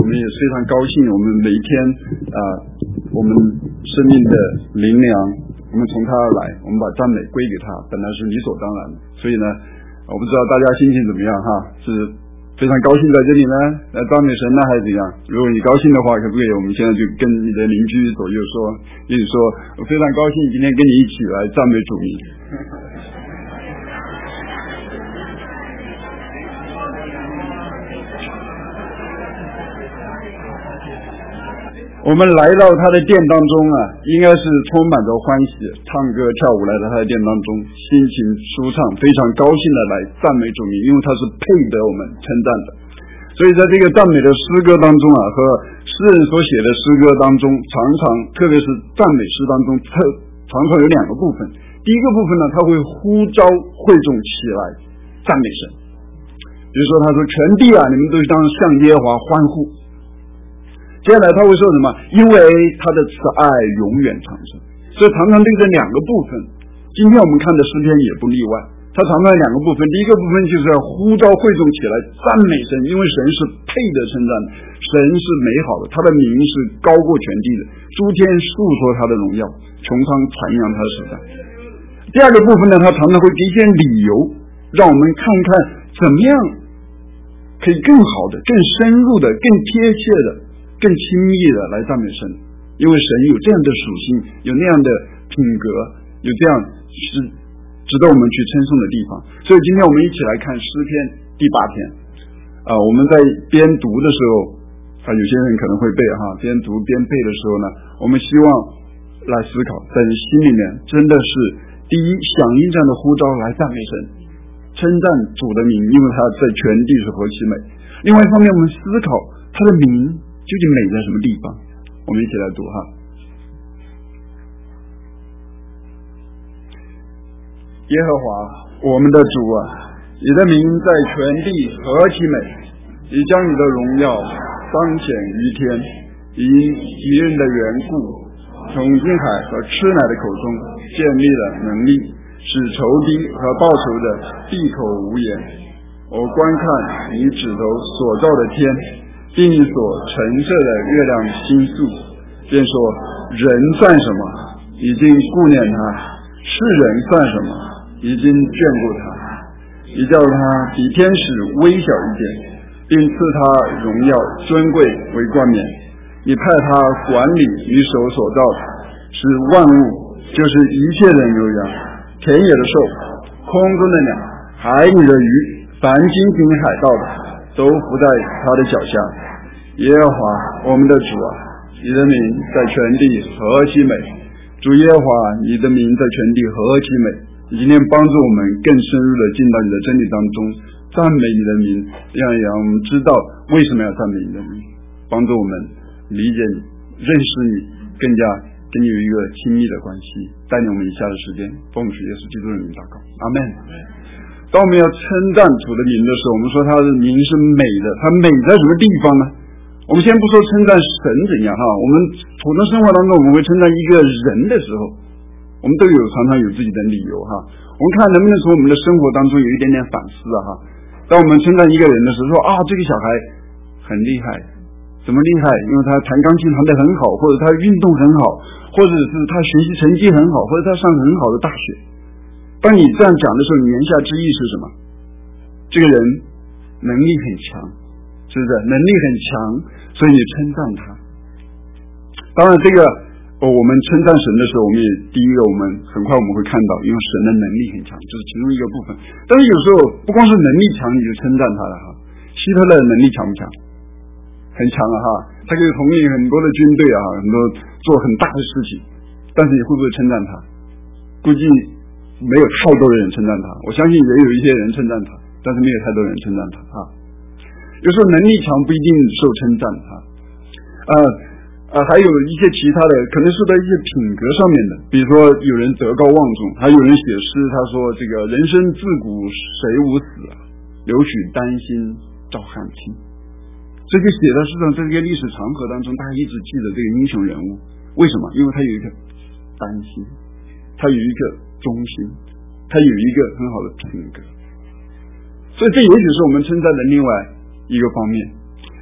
们也非常高兴，我们每一天我们生命的灵粮，我们从他而来，我们把赞美归给他，本来是理所当然的。所以呢，我不知道大家心情怎么样哈，是非常高兴在这里呢来赞美神呢，还是怎样？如果你高兴的话，可不可以我们现在就跟你的邻居左右说，跟你说，我非常高兴今天跟你一起来赞美主名。我们来到他的殿当中应该是充满着欢喜，唱歌跳舞来到他的殿当中，心情舒畅，非常高兴的来赞美主名，因为他是配得我们称赞的。所以在这个赞美的诗歌当中和诗人所写的诗歌当中，常常特别是赞美诗当中常常有两个部分。第一个部分呢，他会呼召会众起来赞美神，比如说他说全地你们都当向耶和华欢呼。接下来他会说什么？因为他的慈爱永远长存。所以常常对这两个部分，今天我们看的诗篇也不例外，他常常两个部分。第一个部分就是要呼召会众起来赞美神，因为神是配得称赞的，神是美好的，他的名是高过全地的，诸天述说他的荣耀，穹苍传扬他的手段。第二个部分呢，他常常会给一些理由，让我们看看怎么样可以更好的、更深入的、更贴切的、更轻易的来赞美神，因为神有这样的属性，有那样的品格，有这样是值得我们去称颂的地方。所以今天我们一起来看诗篇第8篇我们在边读的时候有些人可能会背边读边背的时候呢，我们希望来思考，在你心里面真的是第一响应这样的呼召来赞美神，称赞主的名，因为他在全地是何其美。另外一方面，我们思考他的名究竟美在什么地方？我们一起来读耶和华我们的主你的名在全地何其美，你将你的荣耀彰显于天，以敌人的缘故，从婴孩和吃奶的口中建立了能力，使仇敌和报仇的闭口无言。我观看你指头所造的天，并你所陈设的月亮星宿，便说人算什么，已经顾念他；世人算什么，已经眷顾他。你叫他比天使微小一点，并赐他荣耀尊贵为冠冕。你派他管理你手所造的，使万物，就是一切人有养，田野的兽，空中的鸟，海里的鱼，凡经行海道的，都伏在他的脚下。耶和华我们的主你的名在全地何其美！主耶和华，你的名在全地何其美！你今天帮助我们更深入的进到你的真理当中，赞美你的名，让我们知道为什么要赞美你的名，帮助我们理解你，认识你，更加跟你有一个亲密的关系。带领我们以下的时间，奉主耶稣基督的名祷告，阿们。当我们要称赞主的名的时候，我们说他的名是美的，他美在什么地方呢？我们先不说称赞神怎样我们普通生活当中我们会称赞一个人的时候，我们都常常有自己的理由我们看能不能从我们的生活当中有一点点反思当我们称赞一个人的时候，说这个小孩很厉害，怎么厉害？因为他弹钢琴弹得很好，或者他运动很好，或者是他学习成绩很好，或者他上很好的大学。当你这样讲的时候，你言下之意是什么？这个人能力很强，是不是？能力很强，所以你称赞他。当然这个我们称赞神的时候，我们也第一个我们很快我们会看到，因为神的能力很强，这是其中一个部分。但是有时候不光是能力强你就称赞他了希特勒能力强不强？很强他可以统领很多的军队很多做很大的事情，但是你会不会称赞他？估计没有太多的人称赞他，我相信也有一些人称赞他，但是没有太多人称赞他有时候能力强不一定受称赞还有一些其他的可能受到一些品格上面的，比如说有人德高望重，还有人写诗，他说这个人生自古谁无死留取丹心照汗青。这个写在世上这个历史长河当中，大家一直记得这个英雄人物，为什么？因为他有一个丹心，他有一个忠心，他有一个很好的品格。所以这也许是我们称赞的另外一个方面。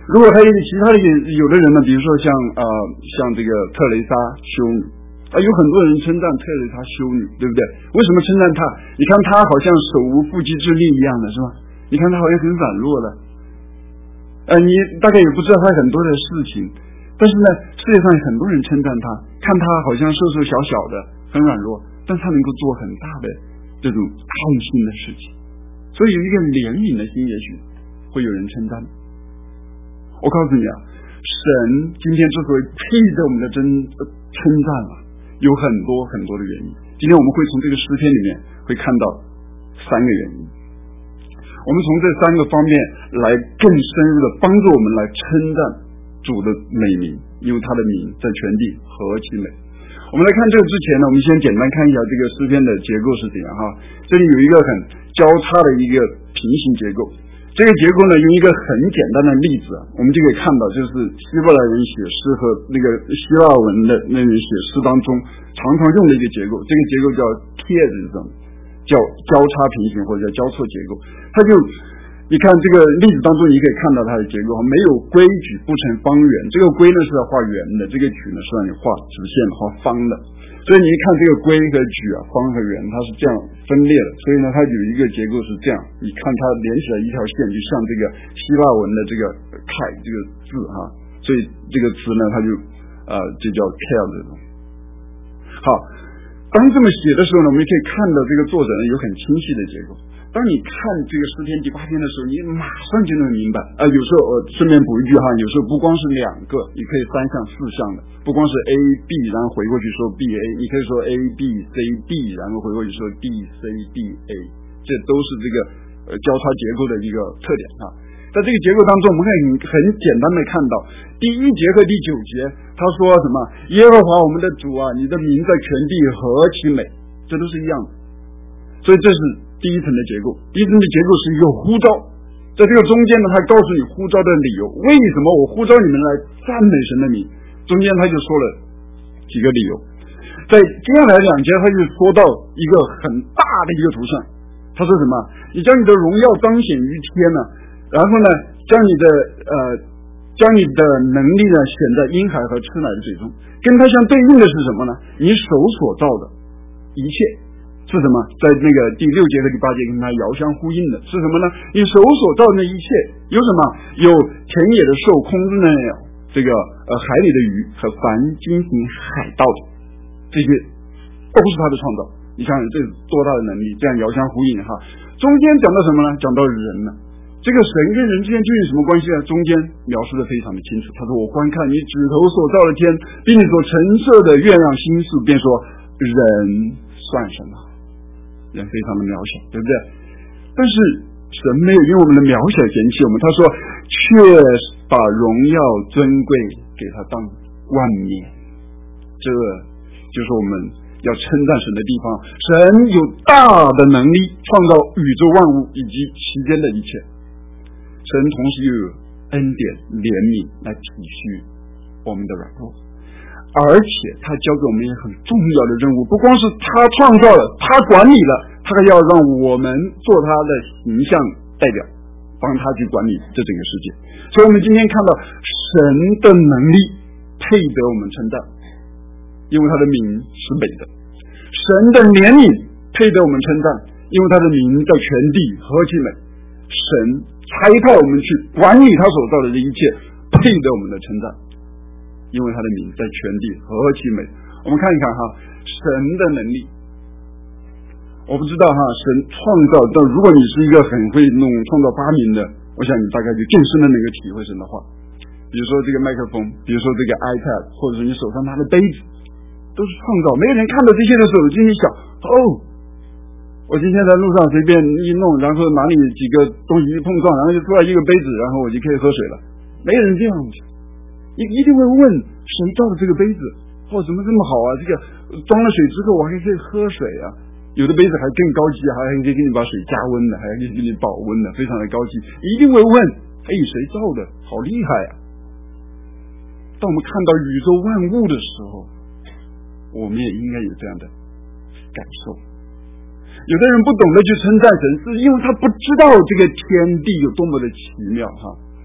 如果还有其他的有的人呢，比如说像这个特蕾莎修女有很多人称赞特蕾莎修女，对不对？为什么称赞她？你看她好像手无缚鸡之力一样的，是吧？你看她好像很软弱的，你大概也不知道她很多的事情，但是呢，世界上有很多人称赞她，看她好像瘦瘦小小的，很软弱，但她能够做很大的这种爱心的事情，所以有一个怜悯的心，也许会有人称赞。我告诉你啊，神今天之所以配得我们的称赞有很多很多的原因。今天我们会从这个诗篇里面会看到3个原因，我们从这3个方面来更深入的帮助我们来称赞主的美名，因为他的名在全地何其美。我们来看这个之前呢，我们先简单看一下这个诗篇的结构是怎样哈。这里有一个很交叉的一个平行结构，这个结构呢，用一个很简单的例子，我们就可以看到，就是希伯来人写诗和那个希腊文的那人写诗当中常常用的一个结构，这个结构叫 chiasm， 叫交叉平行或者叫交错结构。它就你看这个例子当中，你可以看到它的结构，没有规矩不成方圆，这个规呢是要画圆的，这个矩呢是让你画直线画方的。所以你一看这个规和矩方和圆，它是这样分裂的，所以呢，它有一个结构是这样，你看它连起来一条线，就像这个希腊文的这个凯这个字所以这个词呢，它就叫 care 这种。好，当这么写的时候呢，我们可以看到这个作者呢有很清晰的结构。当你看这个诗篇第8篇的时候，你马上就能明白有时候顺便补一句有时候不光是2个，你可以3项4项的，不光是 A B 然后回过去说 B A， 你可以说 A B C D 然后回过去说 D C D A， 这都是这个交叉结构的一个特点在这个结构当中，我们可以很简单的看到第1节和第9节，他说什么？耶和华我们的主你的名在全地何其美，这都是一样的。所以这是第一层的结构。第一层的结构是一个呼召，在这个中间呢，他告诉你呼召的理由，为什么我呼召你们来赞美神的名，中间他就说了几个理由。在接下来2节他就说到一个很大的一个图像，他说什么？你将你的荣耀彰显于天呢，然后呢将你的能力呢显在婴孩和吃奶的嘴中。跟它相对应的是什么呢？你手所造的一切是什么？在那个第6节和第8节跟它遥相呼应的是什么呢？你手所造的一切有什么？有田野的兽、空中的鸟，这个海里的鱼和凡经行海道的，这些都是他的创造。你想想这是多大的能力，这样遥相呼应中间讲到什么呢？讲到人呢。这个神跟人之间究竟什么关系呢？中间描述的非常的清楚。他说：“我观看你指头所造的天，并你所陈设的月亮星宿，便说人算什么？人非常的渺小，对不对？但是神没有因为我们的渺小嫌弃我们，他说却把荣耀尊贵给他当万冕。这就是我们要称赞神的地方。神有大的能力创造宇宙万物以及其间的一切。神同时又有恩典怜悯来体恤我们的软弱，而且他交给我们一个很重要的任务，不光是他创造了，他管理了，他还要让我们做他的形象代表，帮他去管理这整个世界。所以我们今天看到神的能力配得我们称赞，因为他的名是美的；神的怜悯配得我们称赞，因为他的名在全地何其美。神差派我们去管理他所造的这一切，配得我们的称赞，因为他的名在全地何其美。我们看一看神的能力。我不知道神创造，但如果你是一个很会弄创造发明的，我想你大概就更深的能够体会神的话。比如说这个麦克风，比如说这个 iPad， 或者是你手上拿的杯子，都是创造。没有人看到这些的时候，就心想我今天在路上随便一弄，然后哪里几个东西一碰撞，然后就出来一个杯子，然后我就可以喝水了。没有人这样子，你一定会问谁造的这个杯子？怎么这么好这个装了水之后我还可以喝水有的杯子还更高级，还可以给你把水加温的，还可以给你保温的，非常的高级。一定会问谁造的？好厉害当我们看到宇宙万物的时候，我们也应该有这样的感受。有的人不懂得去称赞神，是因为他不知道这个天地有多么的奇妙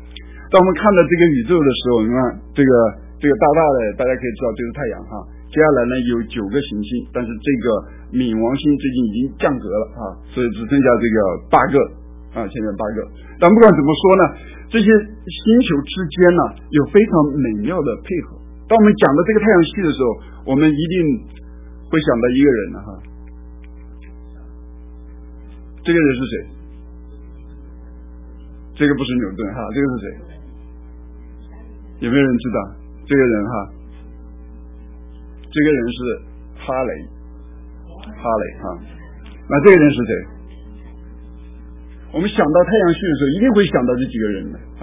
当我们看到这个宇宙的时候，你看这个大大的，大家可以知道这是太阳哈。接下来呢有9个行星，但是这个冥王星最近已经降格了啊，所以只剩下这个8个啊，现在8个。但不管怎么说呢，这些星球之间呢有非常美妙的配合。当我们讲到这个太阳系的时候，我们一定会想到一个人哈，这个人是谁？这个不是牛顿哈，这个是谁？有没有人知道这个人哈？这个人是哈雷哈。那这个人是谁？我们想到太阳系的时候，一定会想到这几个人的啊。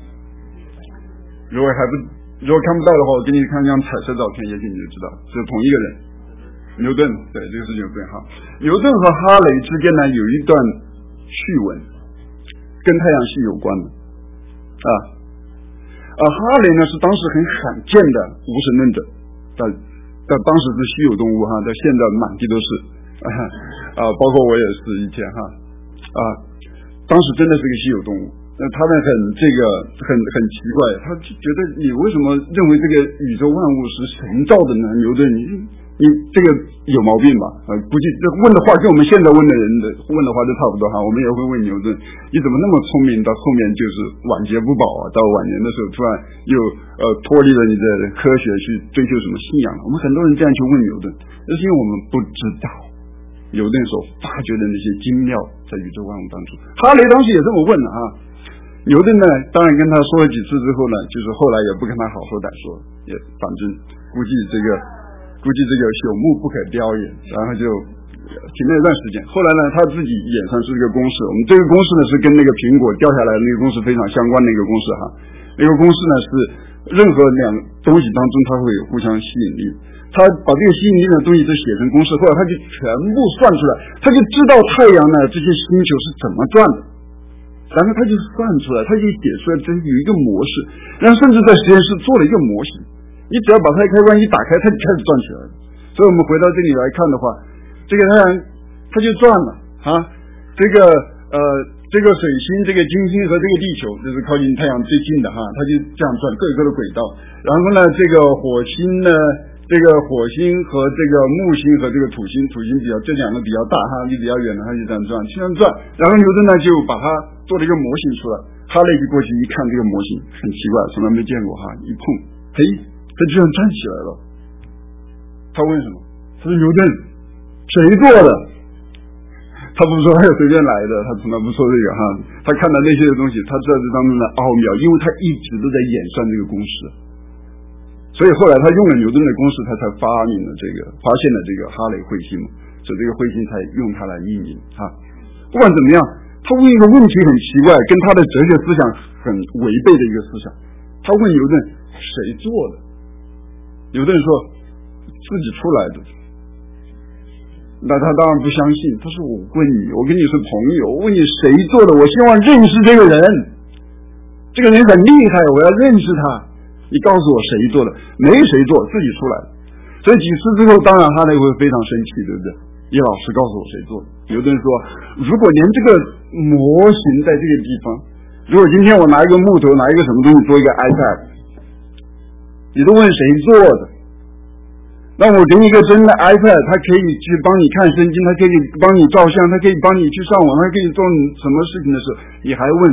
如果看不到的话，我给你看张彩色照片，也许你就知道是同一个人。牛顿，对，这个是牛顿哈。牛顿和哈雷之间呢有一段趣闻，跟太阳系有关的啊。哈雷呢是当时很罕见的无神论者，但当时是稀有动物哈，在现在满地都是包括我也是以前哈当时真的是个稀有动物。他们很奇怪，他就觉得你为什么认为这个宇宙万物是神造的呢？牛顿，你这个有毛病吧？估计这问的话跟我们现在问的人问的话都差不多哈。我们也会问牛顿，你怎么那么聪明，到后面就是晚节不保啊？到晚年的时候突然又脱离了你的科学去追求什么信仰了？我们很多人这样去问牛顿，那是因为我们不知道牛顿所发掘的那些精妙在宇宙万物当中。哈雷当时也这么问了啊。牛顿呢，当然跟他说了几次之后呢，就是后来也不跟他好说歹说，也反正估计这个朽木不可雕也，然后就停了一段时间。后来呢，他自己演算出这个公式，我们这个公式呢是跟那个苹果掉下来的那个公式非常相关的一个公式哈。那个公式呢是任何两东西当中它会有互相吸引力，他把这个吸引力的东西都写成公式，后来他就全部算出来，他就知道太阳呢这些星球是怎么转的。然后他就算出来，他就写出来，这有一个模式，然后甚至在实验室做了一个模型，你只要把它的开关一打开，它就开始转起来了。所以我们回到这里来看的话，这个太阳它就转了啊，这个水星、这个金星和这个地球，就是靠近太阳最近的哈，它就这样转各个的轨道。然后呢，这个火星呢，这个火星和这个木星和这个土星这两个比较大哈，离比较远的它就这样转，这样转。然后牛顿呢就把它做了一个模型出来，哈雷就过去一看这个模型，很奇怪，从来没见过哈，一碰，嘿，它居然站起来了。他问什么？他说牛顿，谁做的？他不说他是随便来的，他从来不说这个哈。他看到那些的东西，他知道这当中的奥妙，因为他一直都在演算这个公式。所以后来他用了牛顿的公式，他才发现了这个哈雷彗星嘛，所以这个彗星才用它来命名哈。不管怎么样，他问一个问题很奇怪，跟他的哲学思想很违背的一个思想。他问牛顿谁做的？牛顿说自己出来的。那他当然不相信，他说我问你，我跟你是朋友，我问你谁做的，我希望认识这个人，这个人很厉害，我要认识他，你告诉我谁做的？没谁做，自己出来的。所以几次之后，当然哈雷会非常生气，对不对？叶老师告诉我谁做的？牛顿说，如果连这个模型在这个地方，如果今天我拿一个木头，拿一个什么东西做一个 iPad， 你都问谁做的？那我给你一个真的 iPad， 它可以去帮你看圣经，它可以帮你照相，它可以帮你去上网，它可以做什么事情的时候，你还问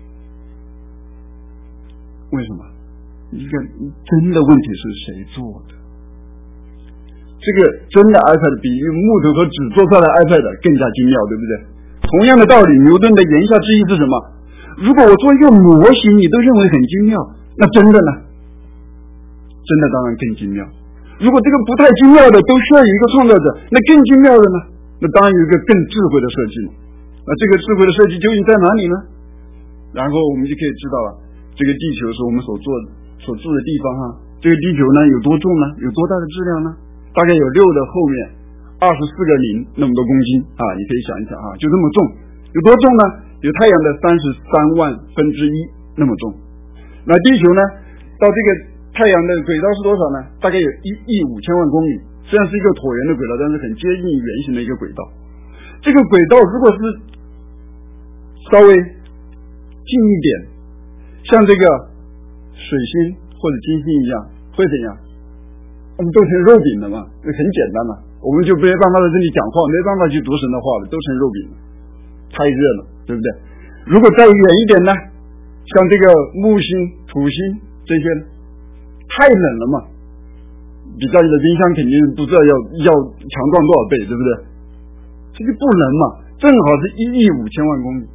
为什么？一个真的问题是谁做的？这个真的 iPad 比用木头和纸做出来的 iPad 更加精妙，对不对？同样的道理，牛顿的言下之意是什么？如果我做一个模型，你都认为很精妙，那真的呢？真的当然更精妙。如果这个不太精妙的都需要有一个创造者，那更精妙的呢？那当然有一个更智慧的设计了。那这个智慧的设计究竟在哪里呢？然后我们就可以知道了，这个地球是我们所住的地方哈。这个地球呢有多重呢？有多大的质量呢？大概有6的后面24个0那么多公斤啊！你可以想一想啊，就这么重。有多重呢？有太阳的33万分之一那么重。那地球呢，到这个太阳的轨道是多少呢？大概有1亿5千万公里，虽然是一个椭圆的轨道，但是很接近圆形的一个轨道。这个轨道如果是稍微近一点， 像这个水星或者金星一样，会怎样？我们都成肉饼了嘛，那很简单嘛，我们就没办法在这里讲话，没办法去读神的话了，都成肉饼了，太热了，对不对？如果再远一点呢，像这个木星、土星这些，太冷了嘛，比家里的冰箱肯定不知道要强壮多少倍，对不对？这就不能嘛，正好是1亿5千万公里。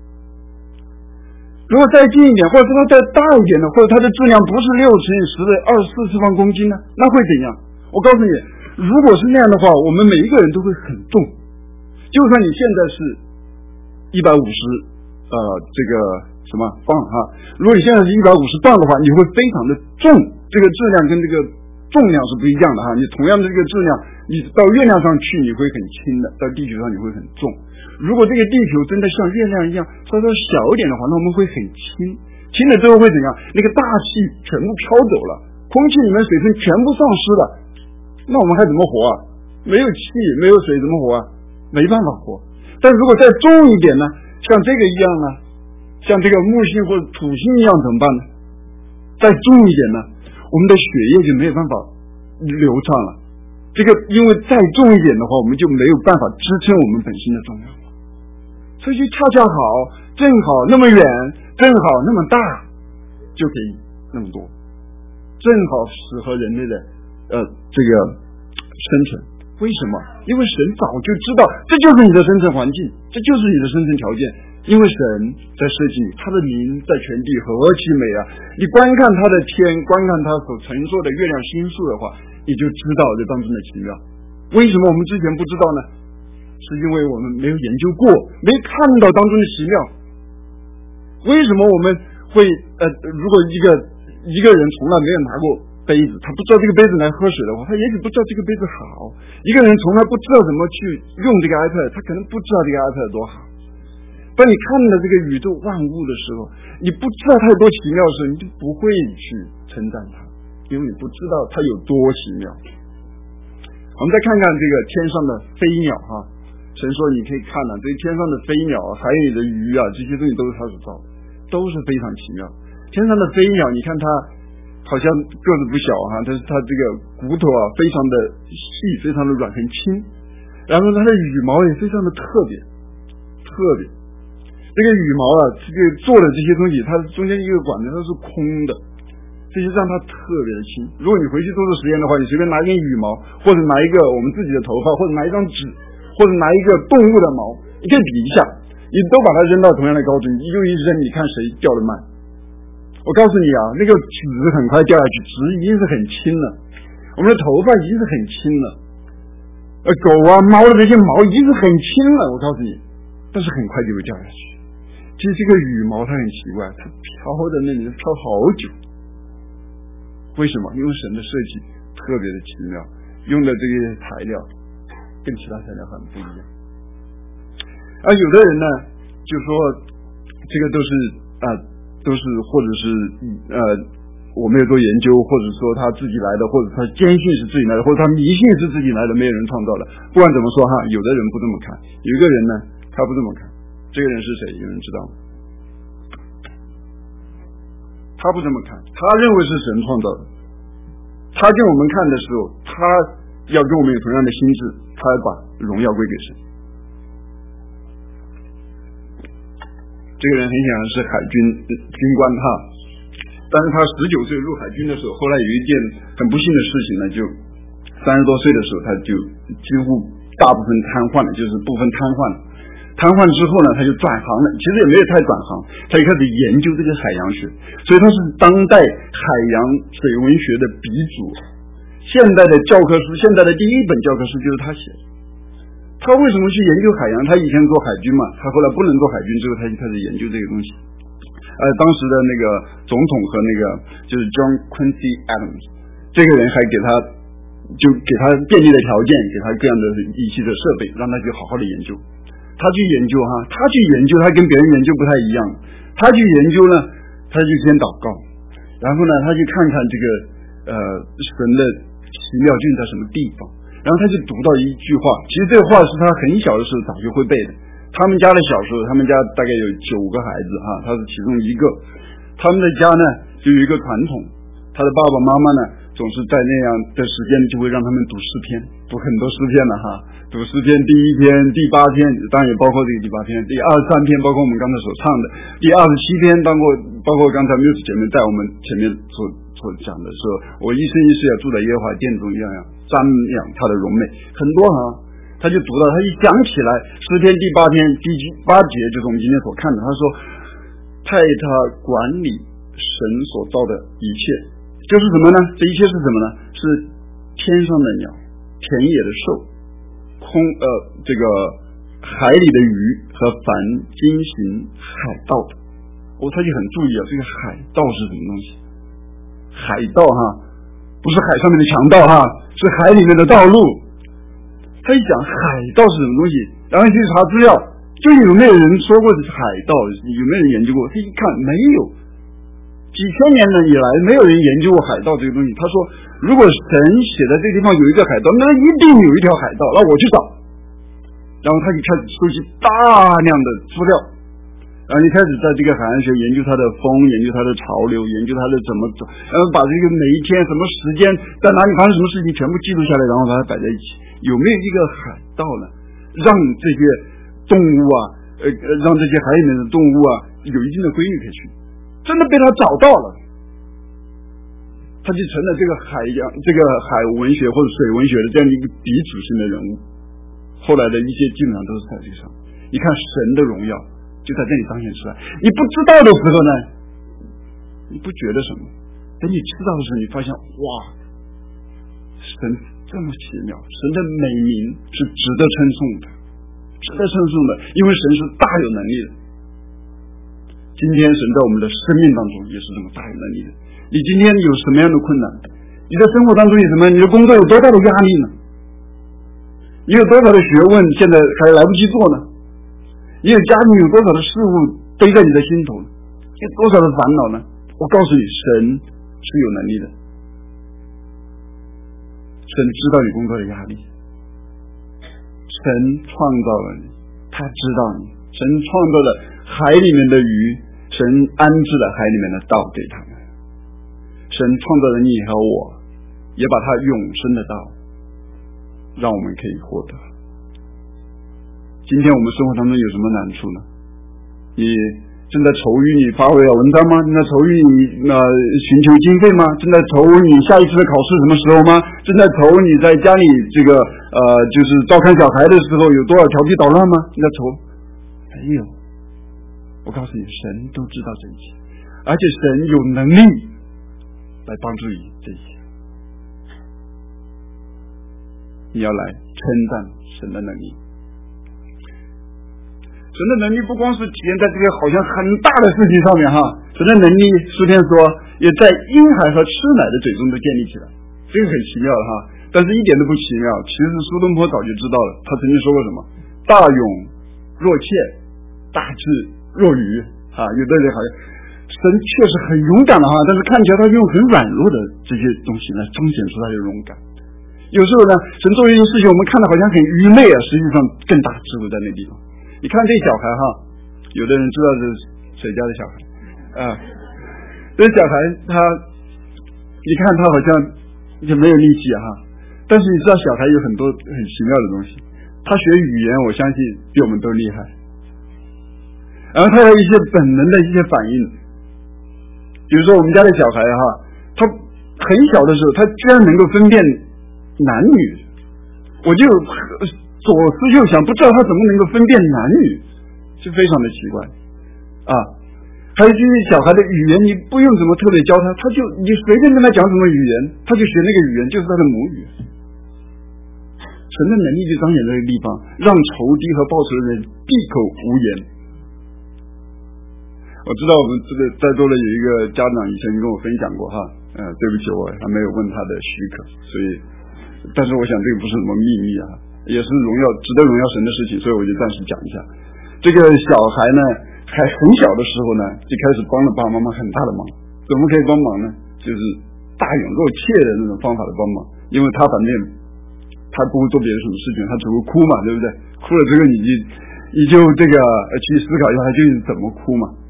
如果再近一点，或者说它再大一点的，或者它的质量不是6乘以10的24次方公斤呢，那会怎样？我告诉你，如果是那样的话，我们每一个人都会很重。就算你现在是150这个什么磅哈，如果你现在是150磅的话，你会非常的重，这个质量跟这个重量是不一样的哈。你同样的这个质量，你到月亮上去你会很轻的，到地球上你会很重。如果这个地球真的像月亮一样稍稍小一点的话，那我们会很轻，轻了之后会怎样？那个大气全部飘走了，空气里面水分全部丧失了，那我们还怎么活啊？没有气没有水怎么活啊？没办法活。但如果再重一点呢，像这个一样呢，像这个木星或者土星一样怎么办呢？再重一点呢，我们的血液就没有办法流畅了。这个因为再重一点的话，我们就没有办法支撑我们本身的重量。所以就恰恰好，正好那么远，正好那么大，就可以那么多，正好适合人类的这个生存。为什么？因为神早就知道这就是你的生存环境，这就是你的生存条件。因为神在设计你，他的名在全地何其美啊！你观看他的天，观看他所乘坐的月亮星宿的话，你就知道这当中的奇妙。为什么我们之前不知道呢？是因为我们没有研究过，没看到当中的奇妙。为什么我们会如果一个人从来没有拿过杯子，他不知道这个杯子来喝水的话，他也许不知道这个杯子好。一个人从来不知道怎么去用这个 iPad， 他可能不知道这个 iPad 多好。当你看到这个宇宙万物的时候，你不知道它有多奇妙的时候，你就不会去称赞它，因为你不知道它有多奇妙。我们再看看这个天上的飞鸟哈，神说你可以看到这天上的飞鸟，还有你的鱼啊，这些东西都是他所造的，都是非常奇妙。天上的飞鸟，你看它好像个子不小哈，但是它这个骨头啊非常的细，非常的软很轻，然后它的羽毛也非常的特别。这个羽毛啊，这个做的这些东西，它中间一个管子它是空的，这就让它特别的轻。如果你回去做做实验的话，你随便拿一根羽毛，或者拿一个我们自己的头发，或者拿一张纸，或者拿一个动物的毛，你可以比一下，你都把它扔到同样的高度，你用一扔，你看谁掉得慢。我告诉你啊，那个纸很快掉下去，纸已经是很轻了，我们的头发已经是很轻了，狗啊猫的这些毛已经是很轻了，我告诉你，但是很快就会掉下去。其实这个羽毛它很奇怪，它飘在那里飘好久。为什么？因为神的设计特别的奇妙，用的这些材料跟其他材料很不一样。而有的人呢，就说这个都是或者是我没有做研究，或者说他自己来的，或者他坚信是自己来的，或者他迷信是自己来的，没有人创造的。不管怎么说哈，有的人不这么看，有一个人呢，他不这么看。这个人是谁？有人知道吗？他不这么看，他认为是神创造的。他跟我们看的时候，他要跟我们有同样的心智，他要把荣耀归给神。这个人很显然是海军军官哈，但是他19岁入海军的时候，后来有一件很不幸的事情呢，就30多岁的时候，他就几乎大部分瘫痪了，就是部分瘫痪了。瘫痪之后呢，他就转行了，其实也没有太转行，他就开始研究这个海洋学，所以他是当代海洋水文学的鼻祖。现代的教科书，现代的第一本教科书就是他写的。他为什么去研究海洋？他以前做海军嘛，他后来不能做海军之后，他就开始研究这个东西。当时的那个总统和那个就是 John Quincy Adams， 这个人还给他便利的条件，给他各样的仪器的设备，让他去好好的研究。他去研究他跟别人研究不太一样。他去研究呢，他就先祷告，然后呢，他去看看这个神的奇妙究竟在什么地方，然后他就读到一句话，其实这个话是他很小的时候早就会背的。他们家的小时候，他们家大概有9个孩子哈，他是其中一个。 他们的家呢就有一个传统，他的爸爸妈妈呢总是在那样的时间就会让他们读诗篇，读很多诗篇了哈。读诗篇第1篇、第8篇，当然也包括这个第8篇，第23篇包括我们刚才所唱的，第27篇包括刚才缪斯姐妹在我们前面所讲的说，我一生一世要住在耶和华殿中，瞻仰他的荣美，很多哈。他就读到，他一讲起来诗篇第8篇第8节，就是我们今天所看的，他说派他管理神所造的一切，就是什么呢？这一切是什么呢？是天上的鸟、田野的兽、这个海里的鱼和凡经行海盗的。他就很注意啊，这个海盗是什么东西？海盗哈，不是海上面的强盗哈，是海里面的道路。他一讲海盗是什么东西，然后去查资料，就有没有人说过是海盗，有没有人研究过？他一看没有，几千年以来没有人研究过海盗这个东西。他说，如果神写在这个地方有一个海盗，那一定有一条海盗，那我去找。然后他就开始收集大量的资料，然后你开始在这个海岸线研究它的风，研究它的潮流，研究它的怎么走，然后把这个每一天什么时间在哪里发生什么事情全部记录下来，然后把它摆在一起。有没有一个海盗呢？让这些动物啊，让这些海里面的动物啊有一定的规律可以去，真的被他找到了，他就成了这个海文学或者水文学的这样一个鼻祖性的人物。后来的一些基本上都是在这个上，你看神的荣耀就在这里彰显出来。你不知道的时候呢，你不觉得什么，等你知道的时候，你发现哇，神这么奇妙，神的美名是值得称颂的，因为神是大有能力的。今天神在我们的生命当中也是这么大有能力的。你今天有什么样的困难？你在生活当中有什么？你的工作有多大的压力呢？你有多少的学问现在还来不及做呢？你有家庭有多少的事物背在你的心头呢？有多少的烦恼呢？我告诉你，神是有能力的。神知道你工作的压力，神创造了你，他知道你，神创造了海里面的鱼，神安置了海里面的道给他们，神创造了你和我，也把他永生的道让我们可以获得。今天我们生活当中有什么难处呢？你正在愁于你发挥了文章吗？正在愁于你寻求经费吗？正在愁你下一次的考试什么时候吗？正在愁你在家里这个就是照看小孩的时候有多少调皮捣乱吗？正在愁？没有，我告诉你，神都知道这一切，而且神有能力来帮助你这一切。你要来称赞神的能力。神的能力不光是体现在这个好像很大的事情上面哈，神的能力诗篇说也在婴孩和吃奶的嘴中都建立起来，这个很奇妙的哈，但是一点都不奇妙。其实苏东坡早就知道了，他曾经说过什么大勇若怯，大智若愚啊，有的人好像神确实很勇敢的哈，但是看起来他用很软弱的这些东西来彰显出他的勇敢。有时候呢，神做一件事情我们看到好像很愚昧啊，实际上更大智慧在那地方。你看这小孩哈，有的人知道是谁家的小孩啊？这小孩他，你看他好像就没有力气哈，但是你知道小孩有很多很奇妙的东西，他学语言我相信比我们都厉害，然后他有一些本能的一些反应，比如说我们家的小孩哈，他很小的时候他居然能够分辨男女，我就左思右想，不知道他怎么能够分辨男女，就非常的奇怪啊。还有就是小孩的语言，你不用怎么特别教他，你随便跟他讲什么语言，他就学那个语言，就是他的母语。神的能力就彰显在这个地方，让仇敌和报仇的人闭口无言。我知道我们这个在座的有一个家长以前跟我分享过哈，对不起，我还没有问他的许可，所以，但是我想这个不是什么秘密啊，也是值得荣耀神的事情，所以我就暂时讲一下。这个小孩呢，还很小的时候呢，就开始帮了爸爸妈妈很大的忙。怎么可以帮忙呢？就是大勇若怯的那种方法的帮忙，因为他反正他不会做别的什么事情，他只会哭嘛，对不对？哭了之后你就这个去思考一下他究竟怎么哭嘛。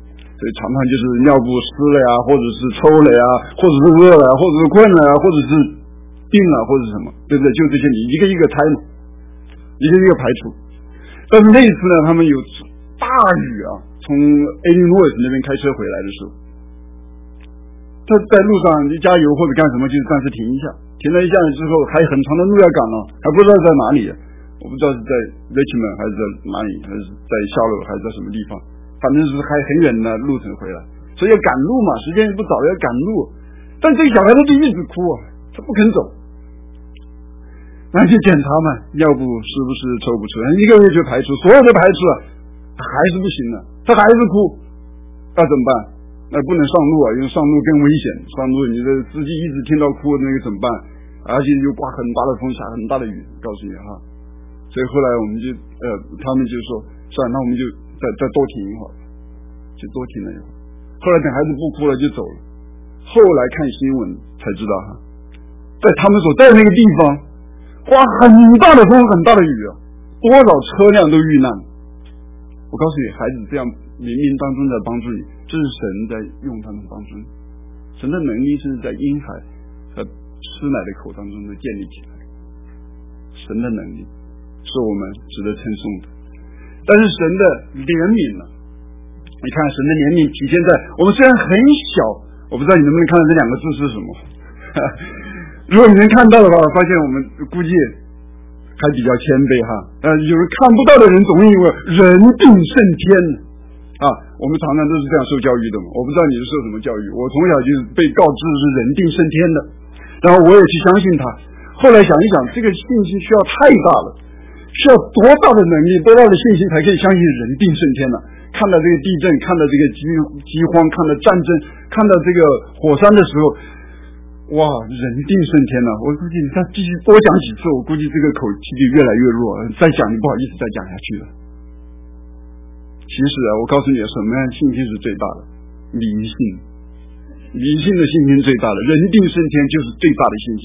所以常常就是尿布湿了呀，或者是抽了呀，或者是饿了，或者是困了，或者是病了，或者是什么，对不对？就这些，你一个一个拆嘛，一个一个排除。但是那一次呢，他们有大雨啊，从埃利诺斯那边开车回来的时候，他在路上你加油或者干什么，就是暂时停一下，停了一下之后，还有很长的路要赶了，还不知道在哪里，我不知道是在 Richmond 还是在哪里，还是在夏洛还是在什么地方，反正是还很远的路程回来，所以要赶路嘛，时间不早，要赶路。但这个小孩子就一直哭啊，他不肯走，那去检查嘛，尿布是不是抽不出来，一个月就排除，所有的排除了，还是不行了，他还是哭，那怎么办？那不能上路啊，因为上路更危险，上路你的司机一直听到哭，那个怎么办？而且又刮很大的风，下很大的雨，告诉你哈。所以后来我们就他们就说，算了，那我们就再多停一会儿，就多停了一会儿。后来等孩子不哭了就走了。后来看新闻才知道哈，在他们所在的那个地方，刮很大的风，很大的雨啊，多少车辆都遇难。我告诉你，孩子这样冥冥当中在帮助你，这是神在用他们帮助你。神的能力是在婴孩和吃奶的口当中的建立起来。神的能力是我们值得称颂的，但是神的怜悯呢？你看神的怜悯体现在我们虽然很小，我不知道你能不能看到这两个字是什么。如果你能看到的话，发现我们估计还比较谦卑哈。有人看不到的人总以为人定胜天啊，我们常常都是这样受教育的嘛。我不知道你是受什么教育，我从小就是被告知是人定胜天的，然后我也去相信他。后来想一想，这个信心需要太大了，需要多大的能力，多大的信心才可以相信人定胜天呢？看到这个地震，看到这个饥荒，看到战争，看到这个火山的时候，哇，人定胜天呢！我估计你再继续多讲几次，我估计这个口气就越来越弱，再讲就不好意思再讲下去了。其实啊，我告诉你，什么样的信心是最大的？迷信，迷信的信心最大的，人定胜天就是最大的信心。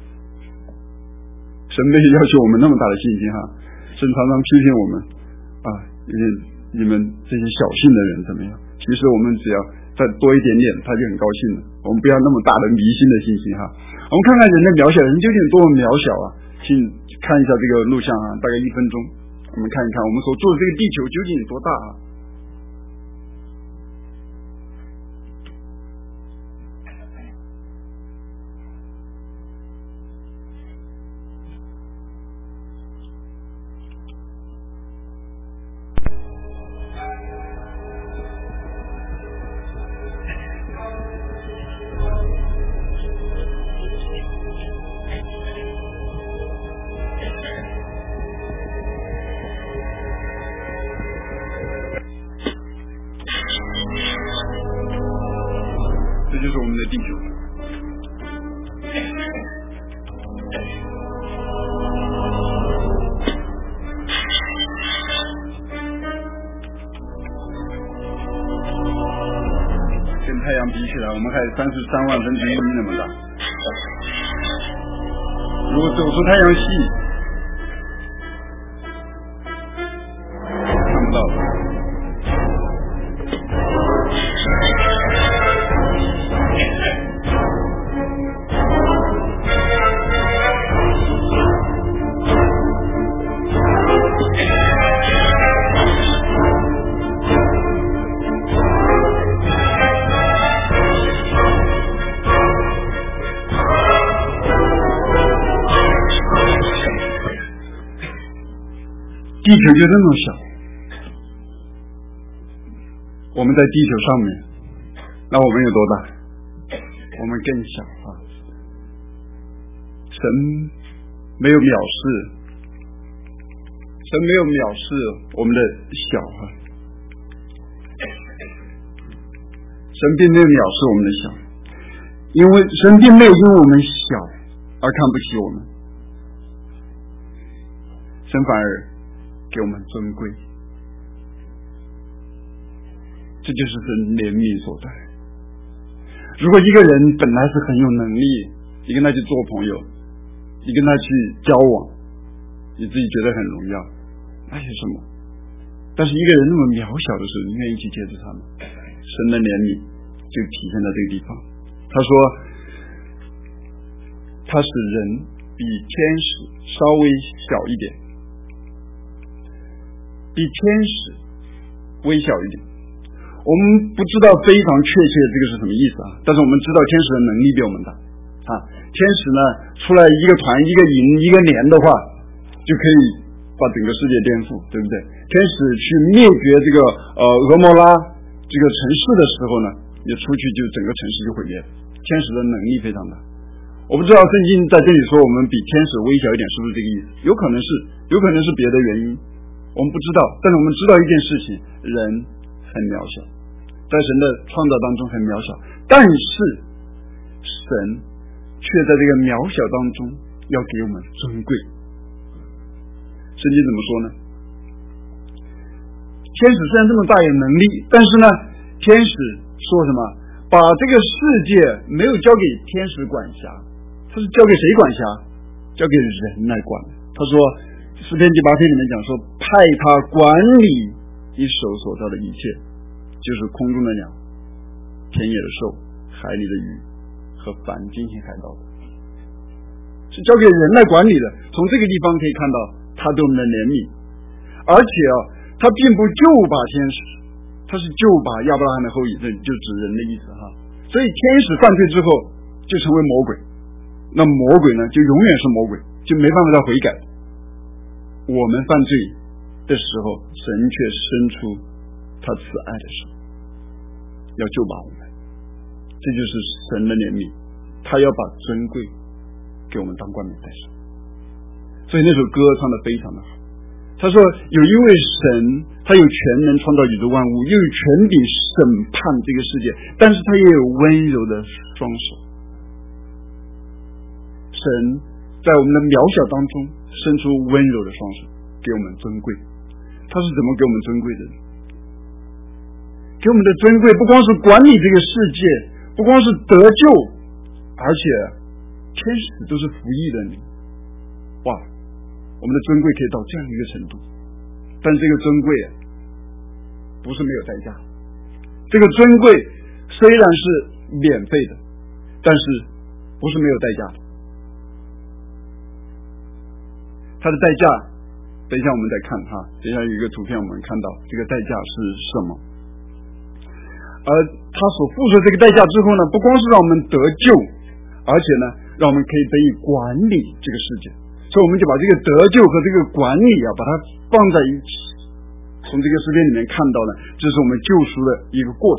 神没有要求我们那么大的信心哈，神常常批评我们啊，你们这些小信的人怎么样？其实我们只要再多一点点，他就很高兴了。我们不要那么大的迷信的信心哈。我们看看人的渺小，人究竟多么渺小啊！请看一下这个录像啊，大概1分钟，我们看一看我们所住的这个地球究竟有多大啊！这就是我们的地球。跟太阳比起来，我们还有33万分之一那么大。如果走出太阳系，看不到了。地球就这么小，我们在地球上面，那我们有多大？我们更小啊！神没有藐视，神没有藐视我们的小啊！神并没有藐视我们的小，因为神并没有因为我们小而看不起我们，神反而给我们尊贵，这就是神怜悯所在。如果一个人本来是很有能力，你跟他去做朋友，你跟他去交往，你自己觉得很荣耀，那有什么？但是一个人那么渺小的时候，你愿意去接触他们， 神的怜悯就体现在这个地方。他说他使人比天使稍微小一点，比天使微小一点。我们不知道非常确切这个是什么意思啊，但是我们知道天使的能力比我们大啊。天使呢出来一个团一个营一个连的话，就可以把整个世界颠覆，对不对？天使去灭绝这个俄摩拉这个城市的时候呢，也出去就整个城市就毁灭了。天使的能力非常大。我不知道圣经在这里说我们比天使微小一点是不是这个意思，有可能是别的原因，我们不知道。但是我们知道一件事情，人很渺小，在神的创造当中很渺小，但是神却在这个渺小当中要给我们尊贵。圣经怎么说呢？天使虽然这么大有能力，但是呢，天使说什么？把这个世界没有交给天使管辖，他是交给谁管辖？交给人来管。他说诗篇第8篇里面讲说，派他管理你手所造的一切，就是空中的鸟、田野的兽、海里的鱼和凡经行海道的，是交给人来管理的。从这个地方可以看到他对我们的怜悯，而且他并不就把天使，他是就把亚伯拉罕的后裔，这就指人的意思哈。所以天使犯罪之后就成为魔鬼，那魔鬼呢就永远是魔鬼，就没办法再悔改。我们犯罪的时候，神却伸出他慈爱的手，要救拔我们，这就是神的怜悯，他要把尊贵给我们当冠冕戴上。所以那首歌唱得非常的好。他说有一位神，他有全能创造宇宙万物，又有权柄审判这个世界，但是他也有温柔的双手。神在我们的渺小当中伸出温柔的双手给我们尊贵。他是怎么给我们尊贵的？给我们的尊贵不光是管理这个世界，不光是得救，而且天使都是服役的你。哇，我们的尊贵可以到这样一个程度。但这个尊贵不是没有代价，这个尊贵虽然是免费的，但是不是没有代价的。它的代价等一下我们再看哈，等一下有一个图片我们看到这个代价是什么。而他所付出的这个代价之后呢，不光是让我们得救，而且呢让我们可以得以管理这个世界。所以我们就把这个得救和这个管理把它放在一起。从这个诗篇里面看到呢，这是我们救赎的一个过程。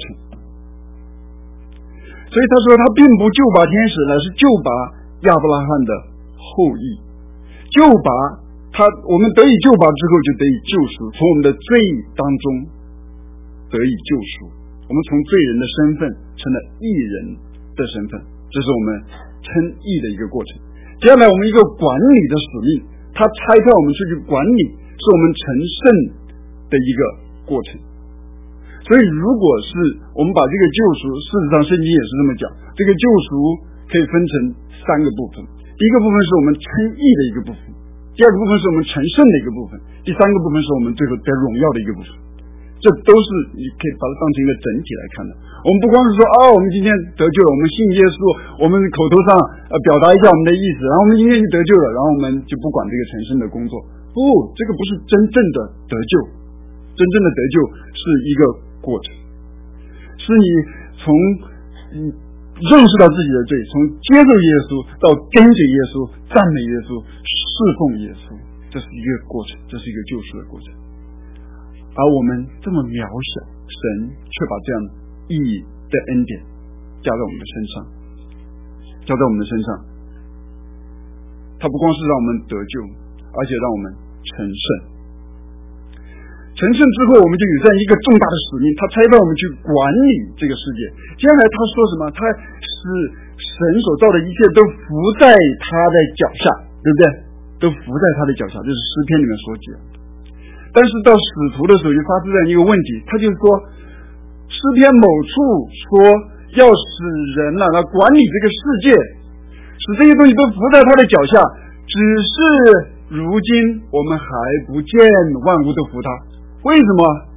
所以他说他并不救拔天使，乃是救拔亚伯拉罕的后裔，救拔我们得以救拔之后就得以救赎，从我们的罪当中得以救赎，我们从罪人的身份成了义人的身份，这是我们称义的一个过程。接下来我们一个管理的使命，他差派我们出去管理，是我们成圣的一个过程。所以如果是我们把这个救赎，事实上圣经也是这么讲，这个救赎可以分成3个部分。第一个部分是我们称义的一个部分，第二个部分是我们成圣的一个部分，第三个部分是我们最后得荣耀的一个部分。这都是你可以把它当成一个整体来看的。我们不光是说我们今天得救了，我们信耶稣，我们口头上表达一下我们的意思，然后我们今天就得救了，然后我们就不管这个成圣的工作。不，这个不是真正的得救。真正的得救是一个过程，是你从认识到自己的罪，从接受耶稣到跟随耶稣、赞美耶稣、侍奉耶稣，这是一个过程，这是一个救赎的过程。而我们这么渺小，神却把这样义的恩典加在我们的身上，加在我们的身上。他不光是让我们得救，而且让我们成圣。成圣之后，我们就有这样一个重大的使命，他差派我们去管理这个世界。接下来他说什么？他使神所造的一切都伏在他的脚下，对不对？都伏在他的脚下，这是诗篇里面所讲的。但是到使徒的时候就发生这样一个问题，他就说诗篇某处说要使人来管理这个世界，使这些东西都伏在他的脚下，只是如今我们还不见万物都服他。为什么？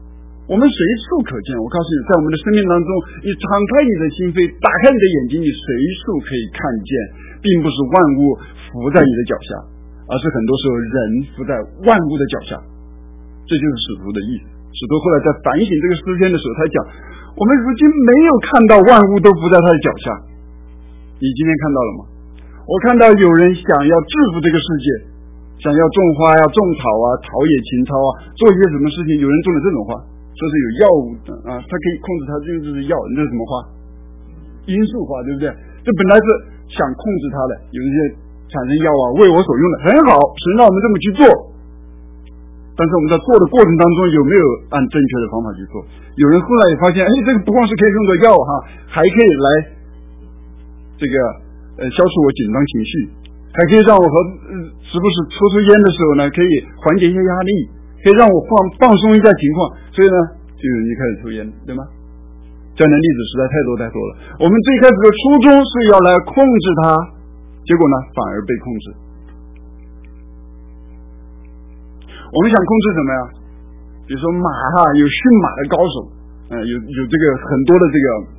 我们随处可见。我告诉你，在我们的生命当中，你敞开你的心扉，打开你的眼睛，你随处可以看见，并不是万物伏在你的脚下，而是很多时候人伏在万物的脚下。这就是使徒的意思。使徒后来在反省这个诗篇的时候，他讲，我们如今没有看到万物都伏在他的脚下。你今天看到了吗？我看到有人想要制服这个世界，想要种花呀、种草啊、陶冶情操啊，做一些什么事情，有人种了这种花，说是有药物的啊，它可以控制它，这就是药，那是什么花？罂粟花，对不对？这本来是想控制它的，有一些产生药啊，为我所用的，很好，神让我们这么去做。但是我们在做的过程当中有没有按正确的方法去做？有人后来也发现，这个不光是可以用作药哈，还可以来这个消除我紧张情绪，还可以让我时不时抽烟的时候呢，可以缓解一些压力，可以让我放松一下情况。所以呢，就有人就开始抽烟，对吗？这样的例子实在太多太多了。我们最开始的初衷是要来控制它，结果呢反而被控制。我们想控制什么呀？比如说马有驯马的高手，有这个很多的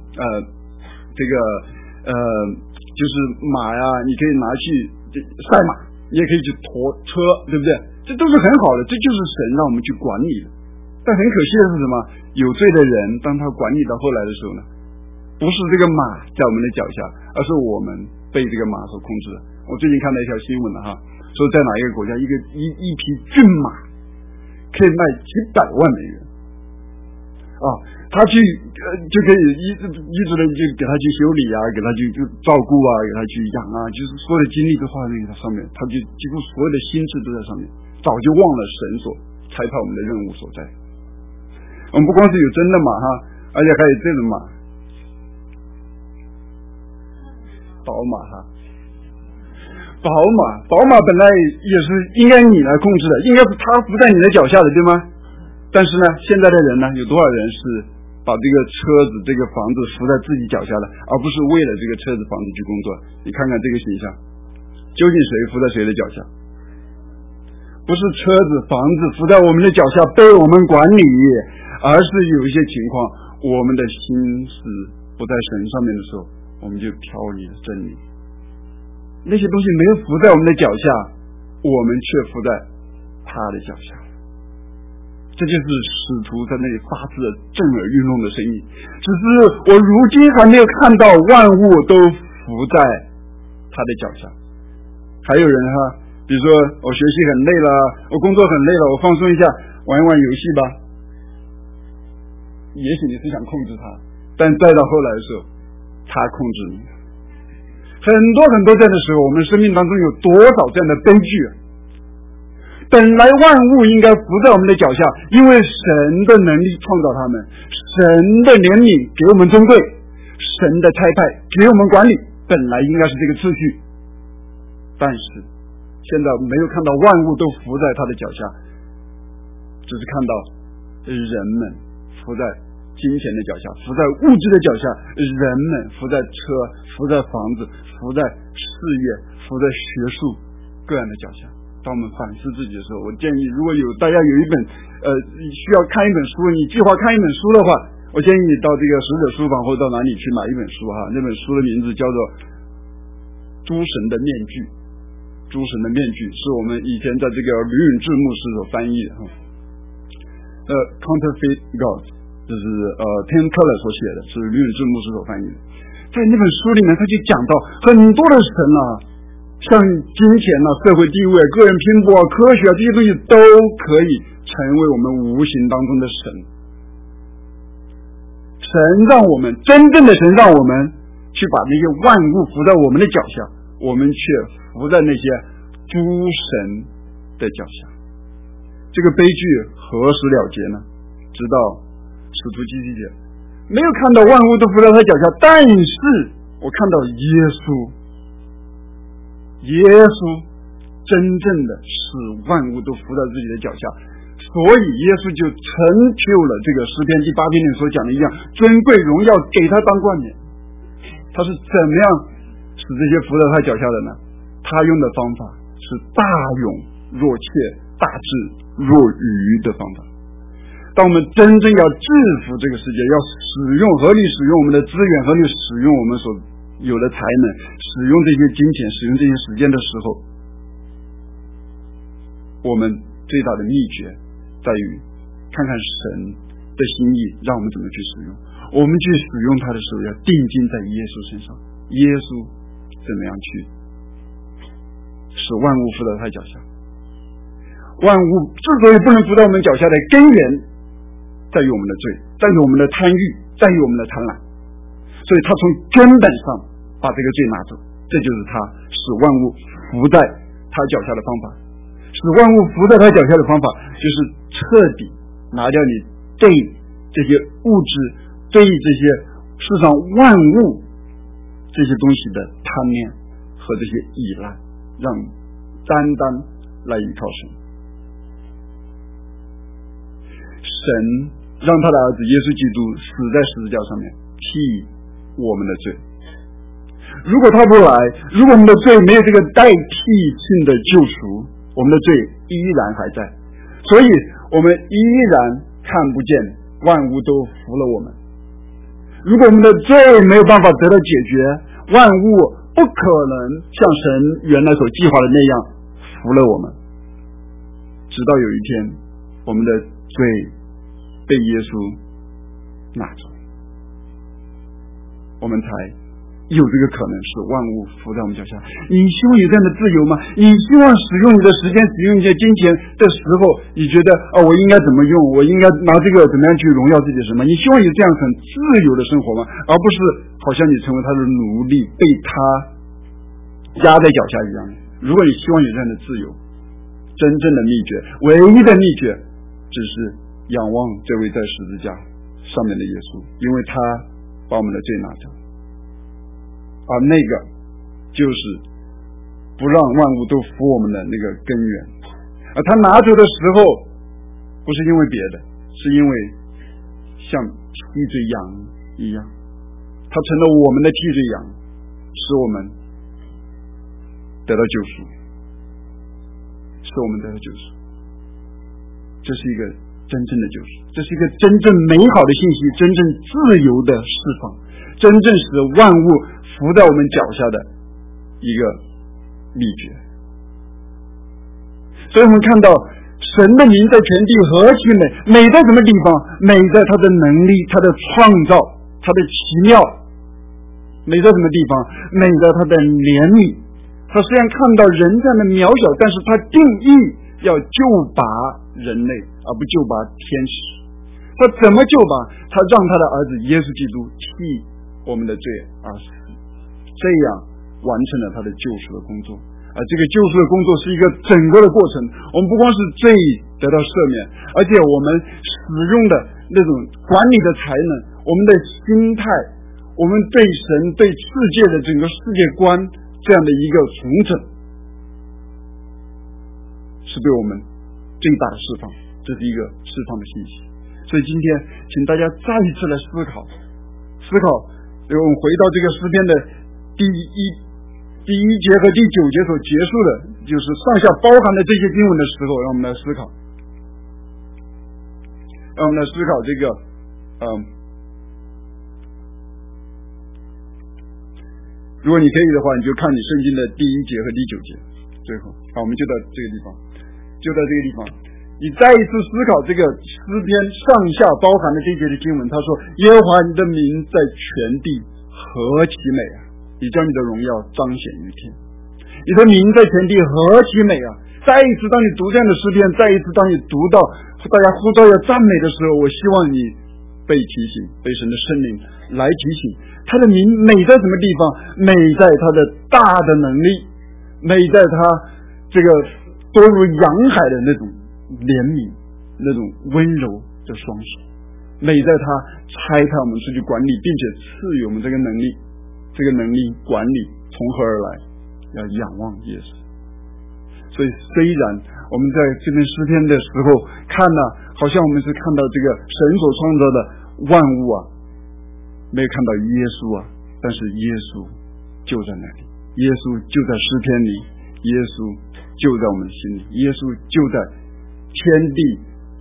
就是马呀，你可以拿去赛马，你也可以去驮车，对不对？这都是很好的，这就是神让我们去管理的。但很可惜的是什么？有罪的人，当他管理到后来的时候呢，不是这个马在我们的脚下，而是我们被这个马所控制的。我最近看到一条新闻了哈，说在哪一个国家，一匹骏马可以卖几百万美元啊，他去就可以一直的就给他去修理啊，给他去照顾啊，给他去养啊，就是所有的精力都花在那个上面，他就几乎所有的心智都在上面，早就忘了神所差派我们的任务所在。我们不光是有真的马哈，而且还有这种马，宝马哈。宝马本来也是应该你来控制的，应该是它伏在你的脚下的，对吗？但是呢，现在的人呢，有多少人是把这个车子、这个房子伏在自己脚下的，而不是为了这个车子、房子去工作？你看看这个形象，究竟谁伏在谁的脚下？不是车子、房子伏在我们的脚下被我们管理，而是有一些情况，我们的心思不在神上面的时候，我们就飘离了真理。那些东西没有伏在我们的脚下，我们却伏在他的脚下。这就是使徒在那里发自震耳欲聋的声音。只是我如今还没有看到万物都伏在他的脚下。还有人哈，比如说我学习很累了，我工作很累了，我放松一下，玩一玩游戏吧。也许你是想控制他，但再到后来的时候，他控制你。很多这样的时候，我们生命当中有多少这样的悲剧啊？本来万物应该伏在我们的脚下，因为神的能力创造他们，神的怜悯给我们尊贵，神的差派给我们管理，本来应该是这个次序。但是现在没有看到万物都伏在他的脚下，只是看到人们伏在金钱的脚下，伏在物质的脚下，人们伏在车，伏在房子，伏在事业，伏在学术各样的脚下。当我们反思自己的时候，我建议如果大家有一本需要看一本书，你计划看一本书的话，我建议你到这个使者书房或者到哪里去买一本书哈。那本书的名字叫做诸神的面具。诸神的面具是我们以前在这个吕允志牧师所翻译的Counterfeit Gods， 就是Tim Keller 所写的，是吕允志牧师所翻译的。在那本书里面他就讲到很多的神啊，像金钱啊、社会地位、个人拼搏啊、科学啊，这些东西都可以成为我们无形当中的神。神让我们真正的神让我们去把那些万物伏在我们的脚下，我们却伏在那些诸神的脚下。这个悲剧何时了结呢？直到使徒基督节，没有看到万物都伏在他脚下，但是我看到耶稣真正的使万物都伏在自己的脚下，所以耶稣就成就了这个诗篇第8篇里所讲的一样，尊贵荣耀给他当冠冕。他是怎么样使这些伏在他脚下的呢？他用的方法是大勇若怯，大智若愚的方法。 当我们真正要制服这个世界，要合理使用我们的资源，合理使用我们所有的才能，使用这些金钱，使用这些时间的时候，我们最大的秘诀在于看看神的心意，让我们怎么去使用。我们去使用它的时候，要定睛在耶稣身上，耶稣怎么样去使万物伏在他脚下。万物之所以不能伏在我们脚下的根源在于我们的罪，在于我们的贪欲，在于我们的贪婪，所以他从根本上把这个罪拿走，这就是他使万物伏在他脚下的方法。使万物伏在他脚下的方法，就是彻底拿掉你对这些物质，对这些世上万物这些东西的贪念和这些依赖，让你单单来依靠神。神让他的儿子耶稣基督死在十字架上面，替我们的罪。如果他不来，如果我们的罪没有这个代替性的救赎，我们的罪依然还在，所以我们依然看不见万物都服了我们。如果我们的罪没有办法得到解决，万物不可能像神原来所计划的那样服了我们。直到有一天，我们的罪被耶稣拿走，我们才有这个可能使万物伏在我们脚下。你希望有这样的自由吗？你希望使用你的时间，使用你的金钱的时候，你觉得我应该怎么用，我应该拿这个怎么样去荣耀自己什么？你希望有这样很自由的生活吗？而不是好像你成为他的奴隶，被他压在脚下一样。如果你希望有这样的自由，真正的秘诀，唯一的秘诀，只是仰望这位在十字架上面的耶稣，因为他把我们的罪拿走，而那个就是不让万物都服我们的那个根源。而他拿走的时候，不是因为别的，是因为像替罪羊一样，他成了我们的替罪羊，使我们得到救赎，使我们得到救赎。这是一个真正的救赎，这是一个真正美好的信息，真正自由的释放，真正使万物伏在我们脚下的一个秘诀。所以我们看到神的名在全地何其美，美在什么地方？美在他的能力，他的创造，他的奇妙。美在什么地方？美在他的怜悯。他虽然看到人这样的渺小，但是他定义要救拔人类，而不救拔天使。他怎么救拔？他让他的儿子耶稣基督替我们的罪而死，这样完成了他的救赎的工作。而这个救赎的工作是一个整个的过程，我们不光是罪得到赦免，而且我们使用的那种管理的才能，我们的心态，我们对神对世界的整个世界观这样的一个重整，是对我们最大的释放，这是一个释放的信息。所以今天请大家再一次来思考，我们回到这个诗篇的第一节和第9节所结束的，就是上下包含的这些经文的时候，让我们来思考，这个如果你可以的话，你就看你圣经的第1节和第9节。最后，我们就到这个地方，你再一次思考这个诗篇上下包含的这些的经文。他说：耶和华你的名在全地何其美啊，你将你的荣耀彰显于天。你的名在全地何其美啊。再一次当你读这样的诗篇，再一次当你读到大家呼召要赞美的时候，我希望你被提醒，被神的圣灵来提醒，他的名美在什么地方？美在他的大的能力，美在他这个多如洋海的那种怜悯，那种温柔的双手，美在他差派我们出去管理，并且赐予我们这个能力，管理从何而来？要仰望耶稣。所以虽然我们在这篇诗篇的时候看了，好像我们是看到这个神所创造的万物啊，没有看到耶稣啊，但是耶稣就在那里，耶稣就在诗篇里，耶稣就在我们的心里，耶稣就在天地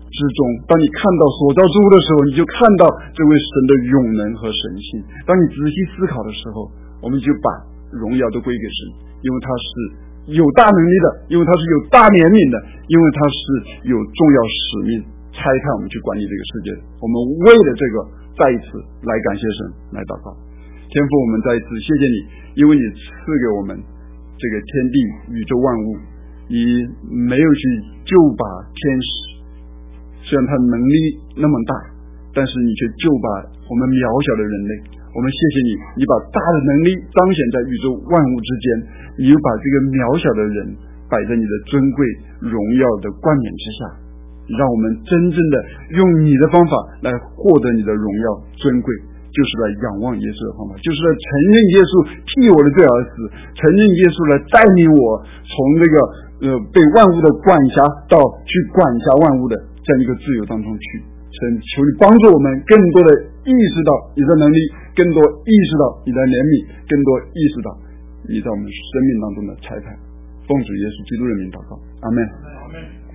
之中，当你看到所造之物的时候，你就看到这位神的永能和神性。当你仔细思考的时候，我们就把荣耀都归给神，因为他是有大能力的，因为他是有大怜悯的，因为他是有重要使命差派我们去管理这个世界。我们为了这个再一次来感谢神，来祷告。天父，我们再一次谢谢你，因为你赐给我们这个天地宇宙万物，你没有去救拔天使，虽然他能力那么大，但是你却救拔我们渺小的人类。我们谢谢你，你把大的能力彰显在宇宙万物之间，你又把这个渺小的人摆在你的尊贵荣耀的冠冕之下，让我们真正的用你的方法来获得你的荣耀尊贵，就是来仰望耶稣的方法，就是来承认耶稣替我的罪而死，承认耶稣来带领我从这个被万物的管辖到去管辖万物的这样一个自由当中去。神，求你帮助我们更多的意识到你的能力，更多意识到你的怜悯，更多意识到你在我们生命当中的差派。奉主耶稣基督的名祷告，阿们。